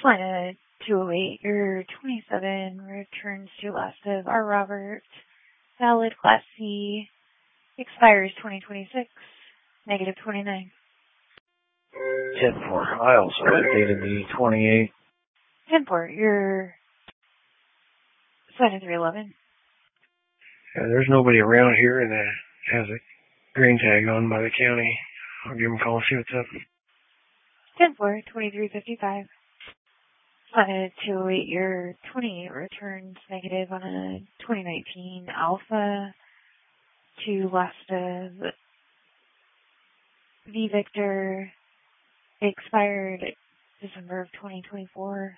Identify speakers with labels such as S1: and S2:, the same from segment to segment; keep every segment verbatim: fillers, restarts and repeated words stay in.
S1: Florida two oh eight, your twenty-seven returns to last of R. Robert, valid Class C, expires twenty twenty-six, negative twenty-nine.
S2: ten four, I also updated the twenty-eight.
S1: ten four, your Florida three eleven.
S3: Yeah, there's nobody around here that has a green tag on by the county. I'll give them a call and see what's up.
S1: ten four, twenty-three fifty-five. Florida two oh eight, your twenty-eight returns negative on a twenty nineteen Alpha to last of V Victor, expired December of twenty twenty-four.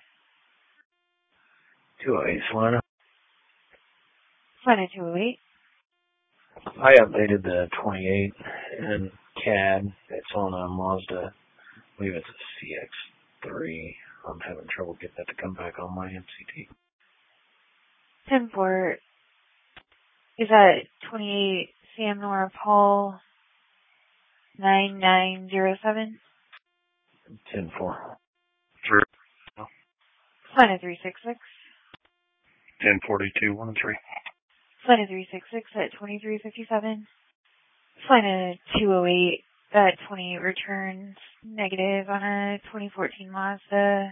S2: two oh eight, Solana.
S1: Florida two oh eight.
S2: I updated the twenty-eight in C A D. It's on a Mazda. I believe it's a C X three. I'm having trouble getting that to come back on my M C T.
S1: ten four. Is that twenty-eight Sam Nora Paul nine nine zero seven?
S2: ten four.
S3: Three.
S1: Florida three six six.
S3: ten forty-two, one three.
S1: Florida three six six at twenty-three fifty-seven. Florida two oh eight at twenty-eight returns negative on a twenty fourteen Mazda.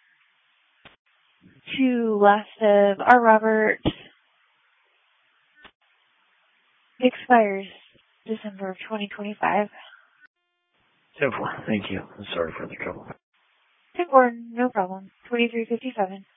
S1: To last of R. Robert, expires December of twenty twenty-five.
S2: ten four, thank you. Sorry for the trouble.
S1: ten four, no problem. twenty-three fifty-seven.